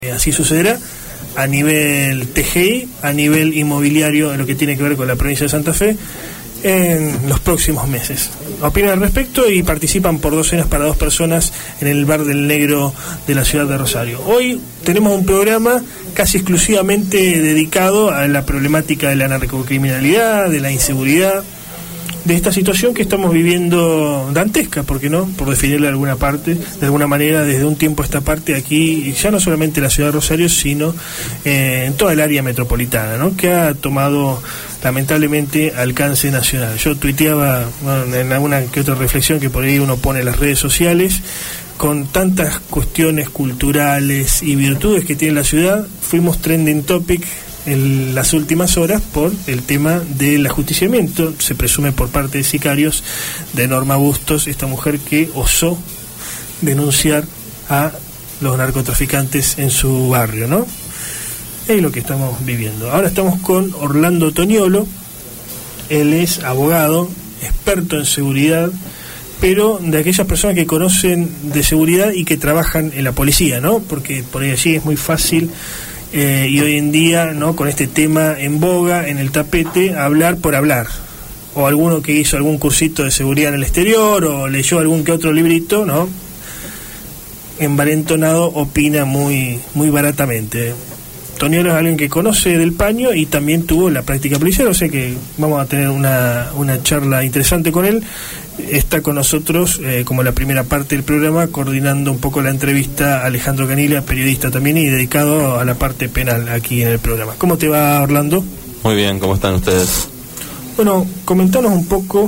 Así sucederá a nivel TGI, a nivel inmobiliario, en lo que tiene que ver con la provincia de Santa Fe, en los próximos meses. Opinan al respecto y participan por 2 cenas para 2 personas en el Bar del Negro de la ciudad de Rosario. Hoy tenemos un programa casi exclusivamente dedicado a la problemática de la narcocriminalidad, de la inseguridad, de esta situación que estamos viviendo dantesca, ¿por qué no? Por definirla de alguna parte, de alguna manera, desde un tiempo a esta parte aquí, ya no solamente en la ciudad de Rosario, sino en toda el área metropolitana, ¿no? Que ha tomado lamentablemente alcance nacional. Yo tuiteaba, bueno, en alguna que otra reflexión que por ahí uno pone en las redes sociales, con tantas cuestiones culturales y virtudes que tiene la ciudad, fuimos trending topic en las últimas horas por el tema del ajusticiamiento, se presume por parte de sicarios, de Norma Bustos, esta mujer que osó denunciar a los narcotraficantes en su barrio, ¿no? Es lo que estamos viviendo. Ahora estamos con Orlando Toniolo. Él es abogado, experto en seguridad, pero de aquellas personas que conocen de seguridad y que trabajan en la policía, ¿no? Porque por ahí allí es muy fácil y hoy en día, ¿no?, con este tema en boga, en el tapete, hablar por hablar, o alguno que hizo algún cursito de seguridad en el exterior o leyó algún que otro librito, ¿no?, envalentonado, opina muy baratamente. Toniolo es alguien que conoce del paño y también tuvo la práctica policial, o sea que vamos a tener una charla interesante con él. Está con nosotros, como la primera parte del programa, coordinando un poco la entrevista, Alejandro Canilla, periodista también y dedicado a la parte penal aquí en el programa. ¿Cómo te va, Orlando? Muy bien, ¿cómo están ustedes? Bueno, comentanos un poco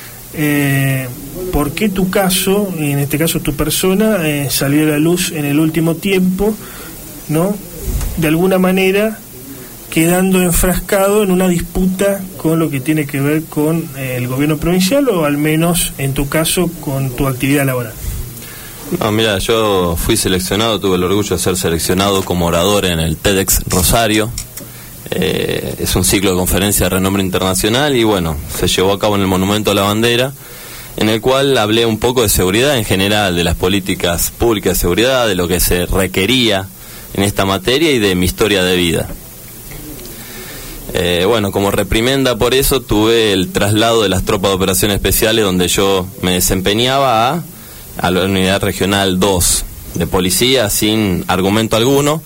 por qué tu caso, y en este caso tu persona, salió a la luz en el último tiempo, ¿no?, de alguna manera quedando enfrascado en una disputa con lo que tiene que ver con el gobierno provincial, o al menos en tu caso con tu actividad laboral. No, mira, yo fui seleccionado, tuve el orgullo de ser seleccionado como orador en el TEDx Rosario. Es un ciclo de conferencia de renombre internacional y bueno, se llevó a cabo en el Monumento a la Bandera, en el cual hablé un poco de seguridad en general, de las políticas públicas de seguridad, de lo que se requería en esta materia y de mi historia de vida. Bueno, como reprimenda por eso tuve el traslado de las tropas de operaciones especiales donde yo me desempeñaba a la unidad regional 2 de policía sin argumento alguno,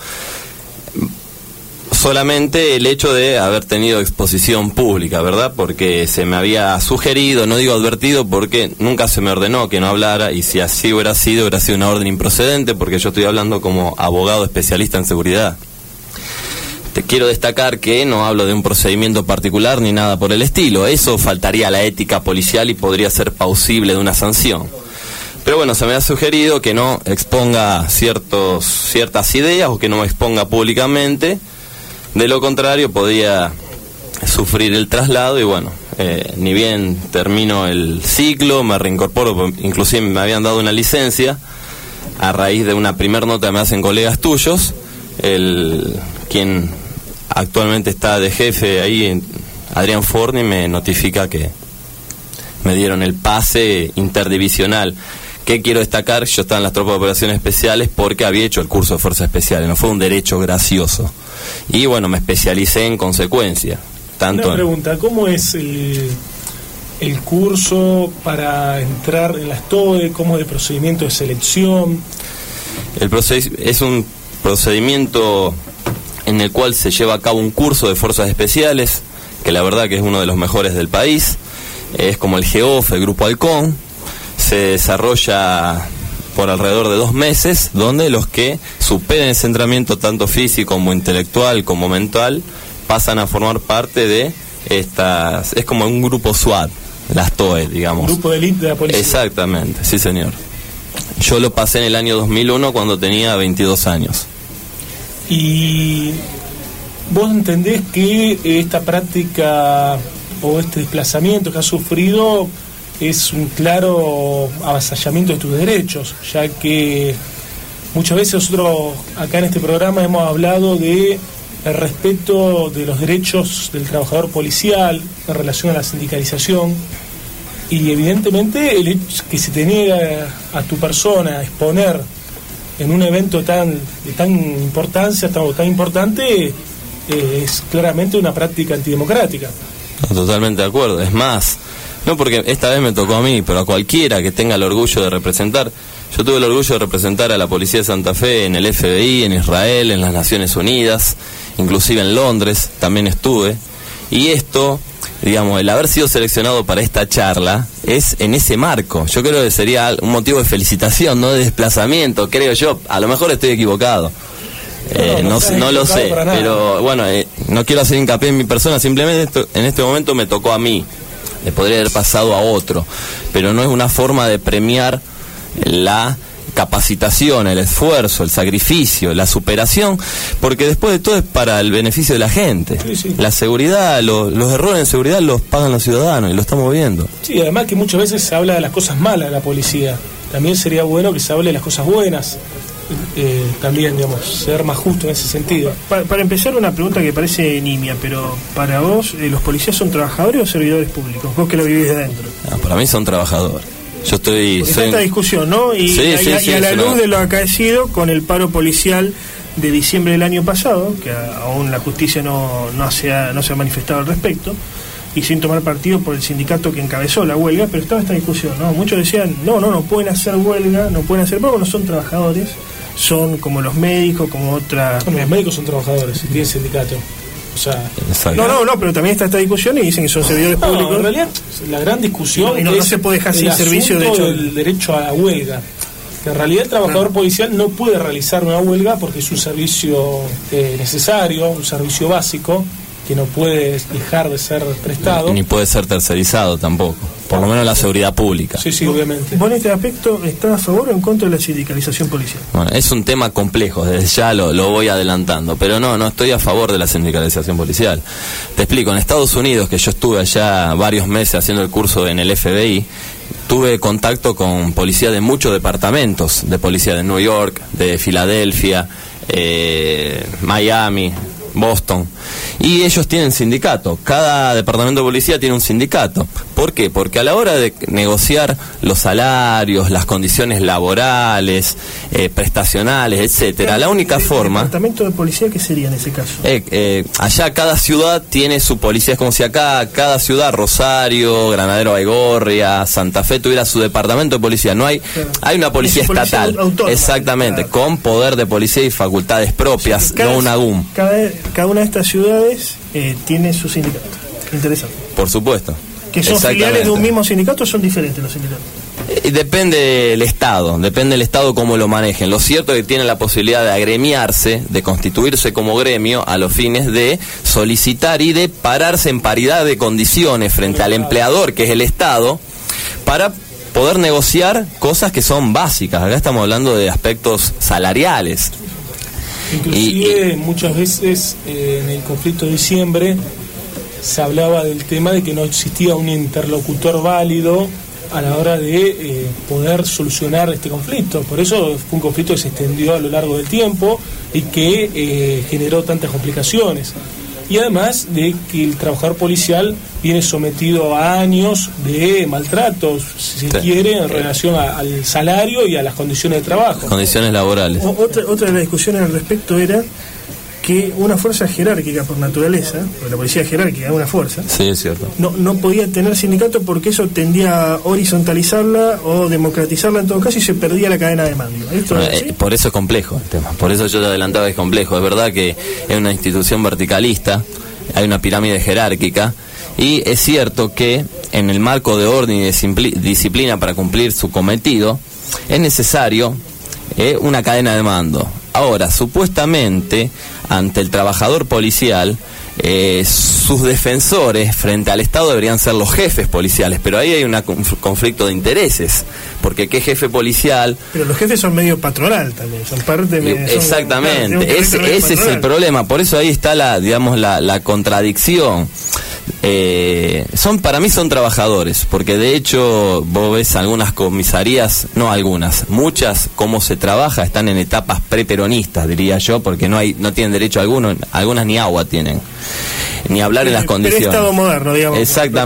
solamente el hecho de haber tenido exposición pública, ¿verdad? Porque se me había sugerido, no digo advertido, porque nunca se me ordenó que no hablara, y si así hubiera sido una orden improcedente, porque yo estoy hablando como abogado especialista en seguridad. Te quiero destacar que no hablo de un procedimiento particular ni nada por el estilo, eso faltaría a la ética policial y podría ser plausible de una sanción. Pero bueno, se me ha sugerido que no exponga ciertas ideas o que no me exponga públicamente. De lo contrario, podía sufrir el traslado y bueno, ni bien termino el ciclo, me reincorporo, inclusive me habían dado una licencia a raíz de una primer nota que me hacen colegas tuyos, quien actualmente está de jefe ahí, Adrián Forni, me notifica que me dieron el pase interdivisional. ¿Qué quiero destacar? Yo estaba en las tropas de operaciones especiales porque había hecho el curso de fuerzas especiales, no fue un derecho gracioso. Y bueno, me especialicé en consecuencia. Una pregunta, ¿cómo es el curso para entrar en las TOE? ¿Cómo es el procedimiento de selección? Es un procedimiento en el cual se lleva a cabo un curso de fuerzas especiales, que la verdad que es uno de los mejores del país. Es como el GEOF, el Grupo Halcón. Se desarrolla por alrededor de 2 meses, donde los que superen ese entrenamiento tanto físico como intelectual como mental pasan a formar parte de estas, es como un grupo SWAT, las TOE, digamos. Grupo de élite de la policía. Exactamente, sí señor. Yo lo pasé en el año 2001 cuando tenía 22 años. ¿Y vos entendés que esta práctica o este desplazamiento que has sufrido es un claro avasallamiento de tus derechos, ya que muchas veces nosotros acá en este programa hemos hablado de el respeto de los derechos del trabajador policial en relación a la sindicalización, y evidentemente el hecho que se te niega a tu persona a exponer en un evento de tan importancia, tan importante, es claramente una práctica antidemocrática. No, totalmente de acuerdo. Es más, no porque esta vez me tocó a mí, pero a cualquiera que tenga el orgullo de representar. Yo tuve el orgullo de representar a la Policía de Santa Fe en el FBI, en Israel, en las Naciones Unidas, inclusive en Londres, también estuve. Y esto, digamos, el haber sido seleccionado para esta charla es en ese marco. Yo creo que sería un motivo de felicitación, no de desplazamiento, creo yo. A lo mejor estoy equivocado. No lo sé, pero bueno, no quiero hacer hincapié en mi persona, simplemente en este momento me tocó a mí. Le podría haber pasado a otro, pero no es una forma de premiar la capacitación, el esfuerzo, el sacrificio, la superación, porque después de todo es para el beneficio de la gente. Sí. La seguridad, los errores en seguridad los pagan los ciudadanos y lo estamos viendo. Sí, además que muchas veces se habla de las cosas malas de la policía. También sería bueno que se hable de las cosas buenas. También, digamos, ser más justo en ese sentido. Para empezar, una pregunta que parece nimia, pero para vos, ¿los policías son trabajadores o servidores públicos? Vos que lo vivís de adentro. No, para mí son trabajadores. Yo estoy... Está esta discusión, ¿no? Y a la luz de lo acaecido con el paro policial de diciembre del año pasado, que aún la justicia no se ha manifestado al respecto, y sin tomar partido por el sindicato que encabezó la huelga, pero estaba esta discusión, ¿no? Muchos decían, no pueden hacer huelga, no pueden hacer porque no son trabajadores, son como los médicos, como otra... Bueno, los médicos son trabajadores, y tienen sindicato. O sea, no, pero también está esta discusión y dicen que son servidores públicos. En realidad, la gran discusión no se puede dejar sin servicio, de hecho, el derecho a la huelga. Que en realidad el trabajador policial no puede realizar una huelga porque es un servicio necesario, un servicio básico, que no puede dejar de ser prestado. Ni puede ser tercerizado tampoco, por lo menos la seguridad pública. Sí, obviamente. ¿Vos en este aspecto estás a favor o en contra de la sindicalización policial? Bueno, es un tema complejo, desde ya lo voy adelantando, pero no estoy a favor de la sindicalización policial. Te explico, en Estados Unidos, que yo estuve allá varios meses haciendo el curso en el FBI, tuve contacto con policía de muchos departamentos, de policía de New York, de Filadelfia, Miami, Boston, y ellos tienen sindicato. Cada departamento de policía tiene un sindicato. ¿Por qué? Porque a la hora de negociar los salarios, las condiciones laborales, prestacionales, etcétera, la única forma... ¿El departamento de policía qué sería en ese caso? Allá cada ciudad tiene su policía. Es como si acá cada ciudad, Rosario, Granadero Baigorria, Santa Fe, tuviera su departamento de policía. No hay, hay una policía estatal, autónoma, exactamente, claro, con poder de policía y facultades propias, o sea, no una GUM. Cada una de estas ciudades tiene su sindicato. Interesante. Por supuesto. ¿Que son filiales de un mismo sindicato o son diferentes los sindicatos? Depende del Estado cómo lo manejen. Lo cierto es que tienen la posibilidad de agremiarse, de constituirse como gremio a los fines de solicitar y de pararse en paridad de condiciones frente al empleador, que es el Estado, para poder negociar cosas que son básicas. Acá estamos hablando de aspectos salariales. Inclusive muchas veces en el conflicto de diciembre se hablaba del tema de que no existía un interlocutor válido a la hora de poder solucionar este conflicto. Por eso fue un conflicto que se extendió a lo largo del tiempo y que generó tantas complicaciones. Y además de que el trabajador policial viene sometido a años de maltratos, si se quiere, en relación al salario y a las condiciones de trabajo. Condiciones laborales. Otra de las discusiones al respecto era que una fuerza jerárquica por naturaleza, porque la policía jerárquica es una fuerza, sí, es cierto, no podía tener sindicato porque eso tendía a horizontalizarla o democratizarla en todo caso y se perdía la cadena de mando. Por eso es complejo el tema, por eso yo te adelantaba que es complejo. Es verdad que es una institución verticalista, hay una pirámide jerárquica, y es cierto que en el marco de orden y de disciplina para cumplir su cometido es necesario una cadena de mando. Ahora, supuestamente, ante el trabajador policial, sus defensores frente al Estado deberían ser los jefes policiales, pero ahí hay un conflicto de intereses, porque ¿qué jefe policial? Pero los jefes son medio patronal también, son parte de... Exactamente, ese es el problema, por eso ahí está la contradicción. Para mí son trabajadores, porque de hecho vos ves algunas comisarías, muchas, cómo se trabaja, están en etapas preperonistas, diría yo, porque no tienen derecho a algunas ni agua tienen. ni hablar en las condiciones. Estado moderno, digamos.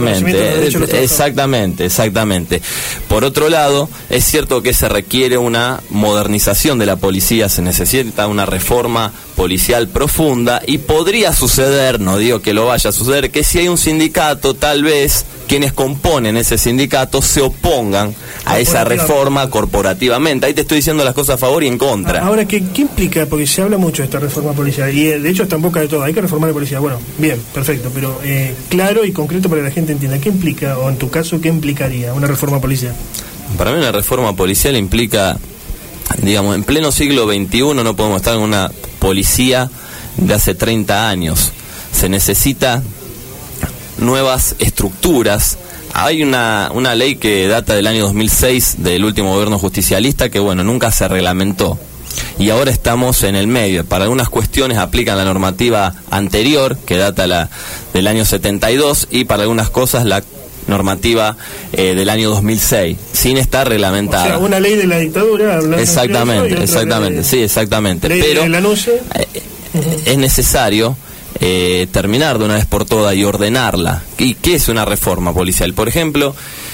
Exactamente. Por otro lado, es cierto que se requiere una modernización de la policía, se necesita una reforma policial profunda, y podría suceder, no digo que lo vaya a suceder, que si hay un sindicato, tal vez quienes componen ese sindicato se opongan a esa reforma corporativamente. Ahí te estoy diciendo las cosas a favor y en contra. Ahora, ¿qué implica? Porque se habla mucho de esta reforma policial, y de hecho está en boca de todo, hay que reformar la policía. Bueno, bien, perfecto, pero claro y concreto para que la gente entienda, ¿qué implica, o en tu caso, qué implicaría una reforma policial? Para mí una reforma policial implica, digamos, en pleno siglo XXI no podemos estar en una policía de hace 30 años. Se necesita nuevas estructuras. Hay una ley que data del año 2006 del último gobierno justicialista que, bueno, nunca se reglamentó. Y ahora estamos en el medio. Para algunas cuestiones aplican la normativa anterior, que data del año 72, y para algunas cosas la normativa del año 2006, sin estar reglamentada. O sea, una ley de la dictadura. Exactamente, sí, exactamente. Pero es necesario terminar de una vez por todas y ordenarla. ¿Y qué es una reforma policial? Por ejemplo,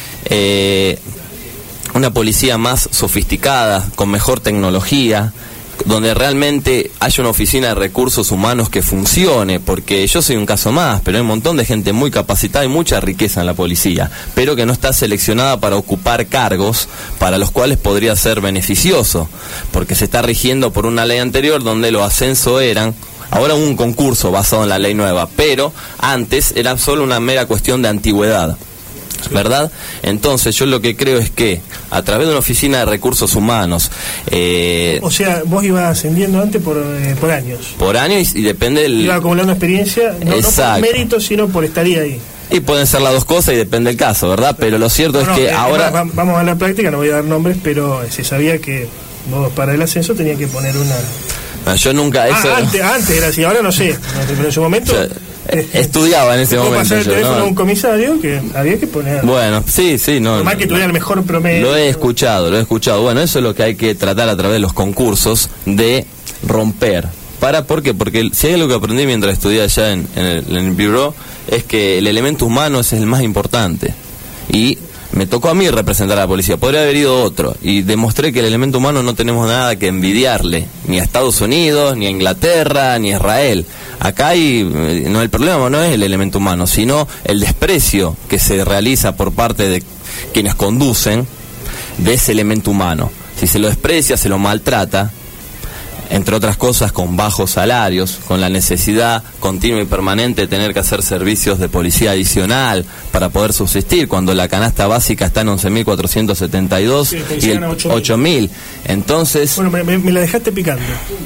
una policía más sofisticada, con mejor tecnología, donde realmente haya una oficina de recursos humanos que funcione, porque yo soy un caso más, pero hay un montón de gente muy capacitada y mucha riqueza en la policía, pero que no está seleccionada para ocupar cargos para los cuales podría ser beneficioso, porque se está rigiendo por una ley anterior donde los ascensos eran, ahora un concurso basado en la ley nueva, pero antes era solo una mera cuestión de antigüedad, ¿verdad? Entonces yo lo que creo es que a través de una oficina de recursos humanos, o sea, vos ibas ascendiendo antes por años. Por años, y depende del... Iba acumulando experiencia, no por mérito, sino por estar ahí. Y pueden ser las dos cosas y depende del caso, ¿verdad? Pero lo cierto es que ahora... Vamos a la práctica, no voy a dar nombres, pero se sabía que vos para el ascenso tenías que poner una... No, yo nunca... Antes era así, ahora no sé, pero en su momento... O sea, estudiaba en ese momento. Pasar el teléfono a un comisario que había que poner. Bueno, sí, no. Más que tuviera el mejor promedio. Lo he escuchado. Bueno, eso es lo que hay que tratar a través de los concursos de romper. ¿Por qué? Porque si hay algo que aprendí mientras estudié allá en el Bureau, es que el elemento humano es el más importante. Y me tocó a mí representar a la policía, podría haber ido otro, y demostré que el elemento humano no tenemos nada que envidiarle, ni a Estados Unidos, ni a Inglaterra, ni a Israel. Acá el problema no es el elemento humano, sino el desprecio que se realiza por parte de quienes conducen de ese elemento humano. Si se lo desprecia, se lo maltrata, entre otras cosas con bajos salarios, con la necesidad continua y permanente de tener que hacer servicios de policía adicional para poder subsistir, cuando la canasta básica está en 11.472 y el 8.000. Entonces... Bueno, me la dejaste picando.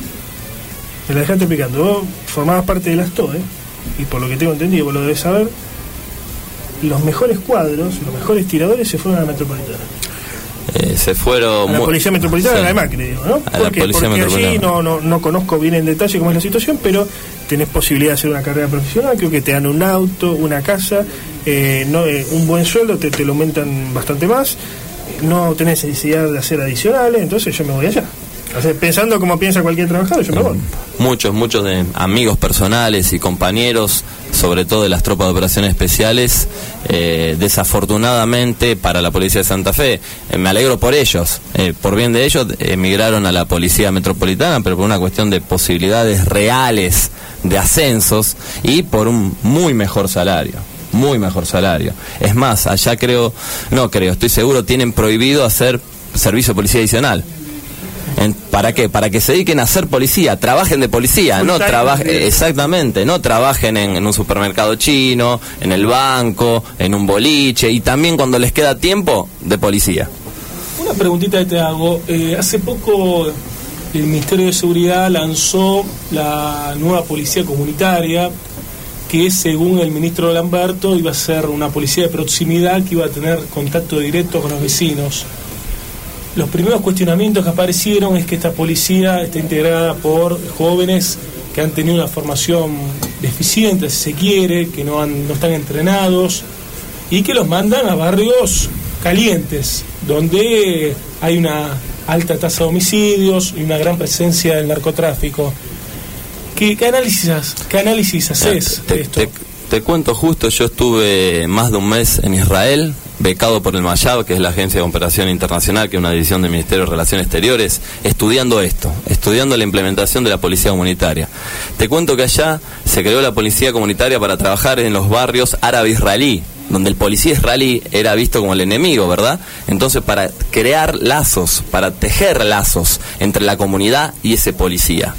Vos formabas parte de las TOE, y por lo que tengo entendido, vos lo debes saber, los mejores cuadros, los mejores tiradores se fueron a la Metropolitana. Se fueron... A la Policía Metropolitana, sí. A la de Macri, digo, ¿no? Porque allí no conozco bien en detalle cómo es la situación, pero tenés posibilidad de hacer una carrera profesional, creo que te dan un auto, una casa, un buen sueldo, te lo aumentan bastante más, no tenés necesidad de hacer adicionales, entonces yo me voy allá. O sea, pensando como piensa cualquier trabajador, yo me voy. Muchos de amigos personales y compañeros, sobre todo de las tropas de operaciones especiales, desafortunadamente para la Policía de Santa Fe, me alegro por ellos, por bien de ellos, emigraron a la Policía Metropolitana, pero por una cuestión de posibilidades reales de ascensos y por un muy mejor salario. Es más, allá estoy seguro, tienen prohibido hacer servicio de policía adicional. ¿Para qué? Para que se dediquen a ser policía, trabajen de policía, no trabajen en un supermercado chino, en el banco, en un boliche, y también cuando les queda tiempo, de policía. Una preguntita que te hago. Hace poco el Ministerio de Seguridad lanzó la nueva policía comunitaria, que según el ministro Lamberto iba a ser una policía de proximidad que iba a tener contacto directo con los vecinos. Los primeros cuestionamientos que aparecieron es que esta policía está integrada por jóvenes que han tenido una formación deficiente, si se quiere, que no están entrenados, y que los mandan a barrios calientes, donde hay una alta tasa de homicidios y una gran presencia del narcotráfico. ¿Qué análisis haces de esto? Te cuento justo, yo estuve más de un mes en Israel, becado por el Mayab, que es la Agencia de Cooperación Internacional, que es una división del Ministerio de Relaciones Exteriores, estudiando esto, estudiando la implementación de la policía comunitaria. Te cuento que allá se creó la policía comunitaria para trabajar en los barrios árabe-israelí, donde el policía israelí era visto como el enemigo, ¿verdad? Entonces, para crear lazos, para tejer lazos entre la comunidad y ese policía.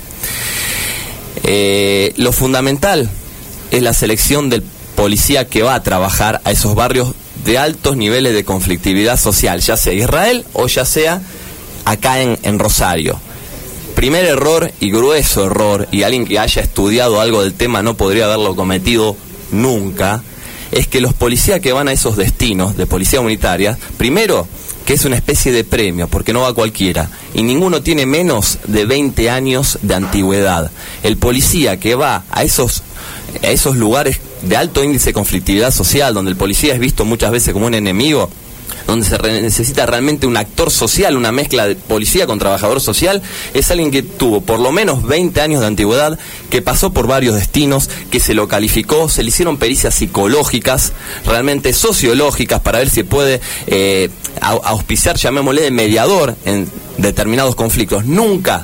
Lo fundamental es la selección del policía que va a trabajar a esos barrios de altos niveles de conflictividad social, ya sea Israel o ya sea acá en Rosario. Primer error y grueso error, y alguien que haya estudiado algo del tema no podría haberlo cometido nunca, es que los policías que van a esos destinos de policía comunitaria, primero, que es una especie de premio, porque no va cualquiera, y ninguno tiene menos de 20 años de antigüedad. El policía que va a esos lugares de alto índice de conflictividad social, donde el policía es visto muchas veces como un enemigo, donde se necesita realmente un actor social, una mezcla de policía con trabajador social, es alguien que tuvo por lo menos 20 años de antigüedad, que pasó por varios destinos, que se lo calificó, se le hicieron pericias psicológicas, realmente sociológicas, para ver si puede auspiciar, llamémosle, de mediador en determinados conflictos. Nunca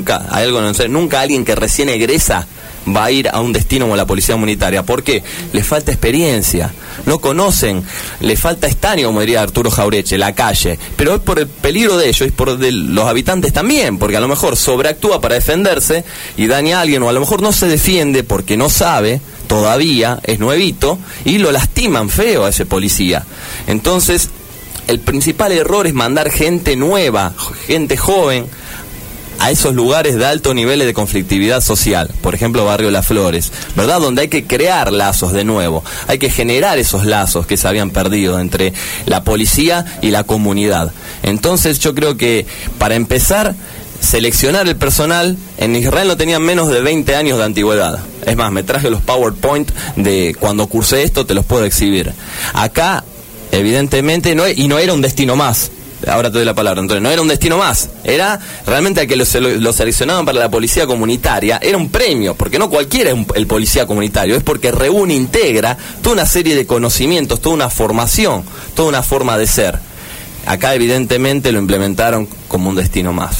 alguien que recién egresa va a ir a un destino como la policía comunitaria. ¿Por qué? Le falta experiencia, no conocen, le falta estaño, como diría Arturo Jaureche, la calle, pero es por el peligro de ellos y por los habitantes también, porque a lo mejor sobreactúa para defenderse y daña a alguien, o a lo mejor no se defiende porque no sabe, todavía es nuevito, y lo lastiman feo a ese policía. Entonces, el principal error es mandar gente nueva, gente joven, a esos lugares de alto nivel de conflictividad social, por ejemplo Barrio Las Flores, ¿verdad? Donde hay que crear lazos de nuevo, hay que generar esos lazos que se habían perdido entre la policía y la comunidad. Entonces yo creo que para empezar, seleccionar el personal, en Israel no tenían menos de 20 años de antigüedad. Es más, me traje los PowerPoint de cuando cursé esto, te los puedo exhibir. Acá, evidentemente, no era un destino más. Ahora te doy la palabra, entonces no era un destino más, era realmente a que lo seleccionaban para la policía comunitaria, era un premio, porque no cualquiera es el policía comunitario, es porque reúne, integra toda una serie de conocimientos, toda una formación, toda una forma de ser. Acá evidentemente lo implementaron como un destino más.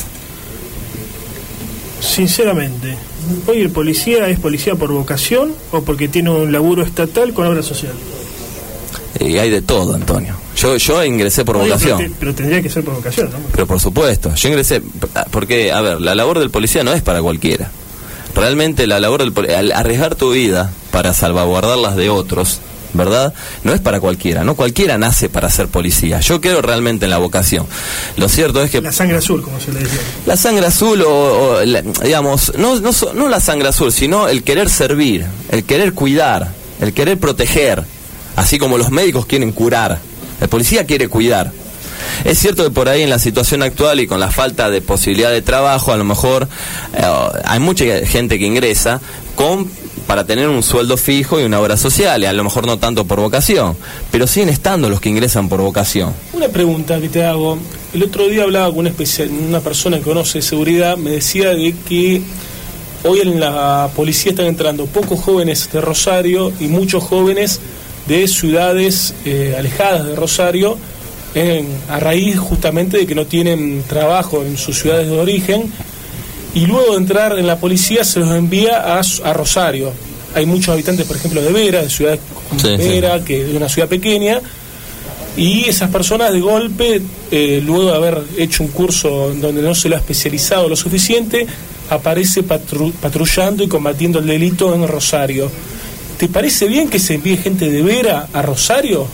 Sinceramente, hoy el policía es policía por vocación o porque tiene un laburo estatal con obra social. Y hay de todo, Antonio. Yo ingresé por vocación. Pero tendría que ser por vocación, ¿no? Pero por supuesto, yo ingresé porque, a ver, la labor del policía no es para cualquiera. Realmente la labor del policía, al arriesgar tu vida para salvaguardarlas de otros, ¿verdad? No es para cualquiera, no cualquiera nace para ser policía. Yo creo realmente en la vocación. Lo cierto es que... La sangre azul, como se le decía. La sangre azul digamos, no la sangre azul, sino el querer servir, el querer cuidar, el querer proteger, así como los médicos quieren curar. El policía quiere cuidar. Es cierto que por ahí en la situación actual y con la falta de posibilidad de trabajo, a lo mejor hay mucha gente que ingresa para tener un sueldo fijo y una obra social, y a lo mejor no tanto por vocación, pero siguen estando los que ingresan por vocación. Una pregunta que te hago. El otro día hablaba con una persona que conoce de seguridad, me decía de que hoy en la policía están entrando pocos jóvenes de Rosario y muchos jóvenes de ciudades alejadas de Rosario, a raíz justamente de que no tienen trabajo en sus ciudades de origen, y luego de entrar en la policía se los envía a Rosario. Hay muchos habitantes, por ejemplo, de Vera, de ciudades como Vera, sí, que es una ciudad pequeña, y esas personas de golpe, luego de haber hecho un curso donde no se lo ha especializado lo suficiente, aparece patrullando y combatiendo el delito en Rosario. ¿Te parece bien que se envíe gente de Vera a Rosario?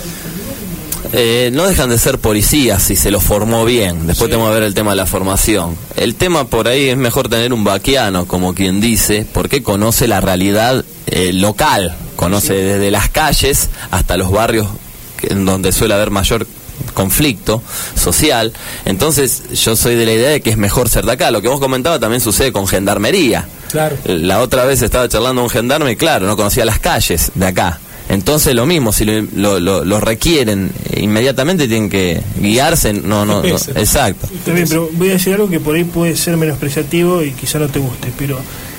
No dejan de ser policías si se los formó bien. Después sí, tenemos que ver el tema de la formación. El tema por ahí es mejor tener un vaquiano, como quien dice, porque conoce la realidad local, conoce desde las calles hasta los barrios en donde suele haber mayor conflicto social. Entonces yo soy de la idea de que es mejor ser de acá. Lo que vos comentabas también sucede con gendarmería. Claro. La otra vez estaba charlando un gendarme y claro, no conocía las calles de acá. Entonces lo mismo, si lo requieren inmediatamente tienen que guiarse, no, exacto. Está bien, pero voy a decir algo que por ahí puede ser menospreciativo y quizá no te guste, pero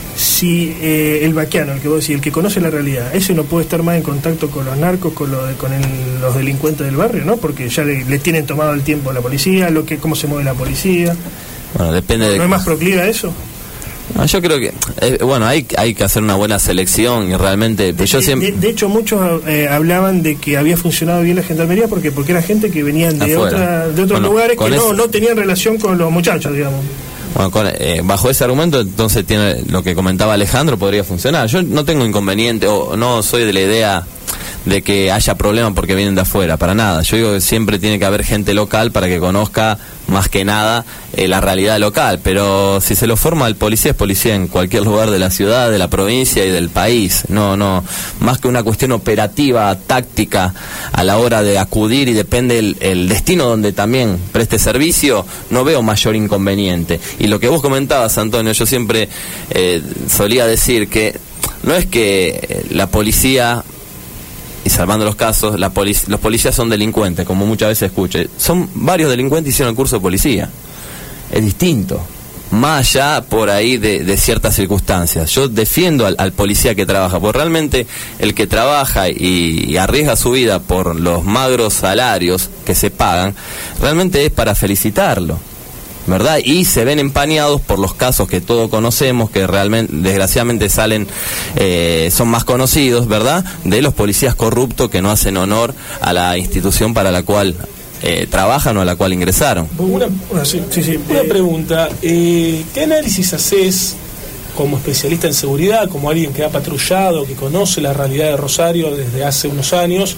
si el vaquiano, el que vos decís, el que conoce la realidad, ese no puede estar más en contacto con los narcos, con los delincuentes del barrio, ¿no? Porque ya le tienen tomado el tiempo a la policía, cómo se mueve la policía. Bueno, depende de... ¿No es más proclive a eso? No, yo creo que, hay que hacer una buena selección y realmente... De hecho, muchos hablaban de que había funcionado bien la gendarmería porque era gente que venían de otros lugares que no tenían relación con los muchachos, digamos. Bueno, bajo ese argumento, entonces tiene lo que comentaba Alejandro, podría funcionar. Yo no tengo inconveniente, o no soy de la idea de que haya problemas porque vienen de afuera, para nada. Yo digo que siempre tiene que haber gente local para que conozca más que nada la realidad local, pero si se lo forma el policía, es policía en cualquier lugar de la ciudad, de la provincia y del país. No, más que una cuestión operativa, táctica, a la hora de acudir y depende el destino donde también preste servicio, no veo mayor inconveniente. Y lo que vos comentabas, Antonio, yo siempre solía decir que no es que la policía... y salvando los casos, los policías son delincuentes, como muchas veces escuché. Son varios delincuentes que hicieron el curso de policía. Es distinto. Más allá por ahí de ciertas circunstancias. Yo defiendo al policía que trabaja, porque realmente el que trabaja y arriesga su vida por los magros salarios que se pagan, realmente es para felicitarlo, ¿verdad? Y se ven empañados por los casos que todos conocemos, que realmente, desgraciadamente, son más conocidos, ¿verdad? De los policías corruptos que no hacen honor a la institución para la cual trabajan o a la cual ingresaron. Una pregunta, ¿qué análisis haces como especialista en seguridad, como alguien que ha patrullado, que conoce la realidad de Rosario desde hace unos años,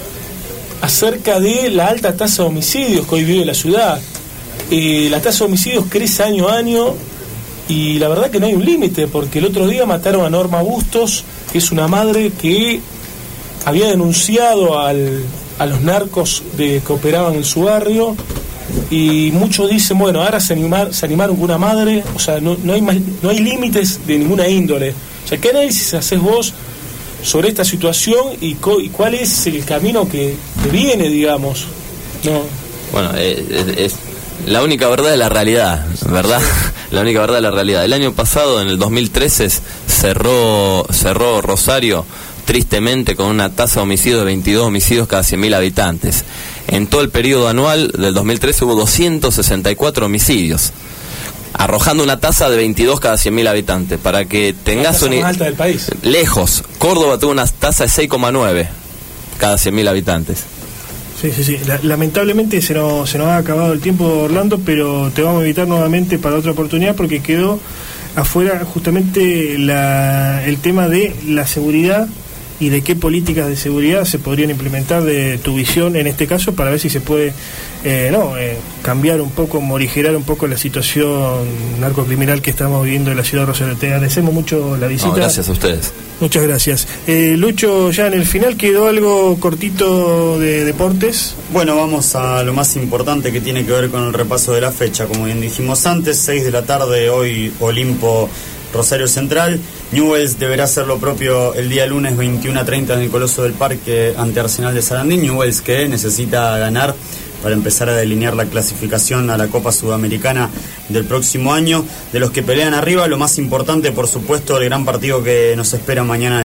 acerca de la alta tasa de homicidios que hoy vive la ciudad? La tasa de homicidios crece año a año y la verdad que no hay un límite, porque el otro día mataron a Norma Bustos, que es una madre que había denunciado a los narcos que operaban en su barrio, y muchos dicen, bueno, ahora se animaron con una madre, o sea, no hay límites de ninguna índole. O sea, ¿qué análisis haces vos sobre esta situación y cuál es el camino que viene, digamos? No. Bueno, es la única verdad es la realidad, ¿verdad? La única verdad es la realidad. El año pasado, en el 2013, cerró Rosario tristemente con una tasa de homicidio de 22 homicidios cada 100.000 habitantes. En todo el periodo anual del 2013 hubo 264 homicidios, arrojando una tasa de 22 cada 100.000 habitantes. Para que tengas una más alta del país. Lejos, Córdoba tuvo una tasa de 6,9 cada 100.000 habitantes. Sí. Lamentablemente se nos ha acabado el tiempo, Orlando, pero te vamos a invitar nuevamente para otra oportunidad porque quedó afuera justamente el tema de la seguridad y de qué políticas de seguridad se podrían implementar, de tu visión en este caso, para ver si se puede cambiar un poco, morigerar un poco la situación narcocriminal que estamos viviendo en la ciudad de Rosario. Te agradecemos mucho la visita. No, gracias a ustedes. Muchas gracias. Lucho, ya en el final quedó algo cortito de deportes. Bueno, vamos a lo más importante que tiene que ver con el repaso de la fecha. Como bien dijimos antes, 6 de la tarde, hoy Olimpo Rosario Central. Newell's deberá hacer lo propio el día lunes 21:30 en el Coloso del Parque ante Arsenal de Sarandí. Newell's que necesita ganar para empezar a delinear la clasificación a la Copa Sudamericana del próximo año. De los que pelean arriba, lo más importante, por supuesto, el gran partido que nos espera mañana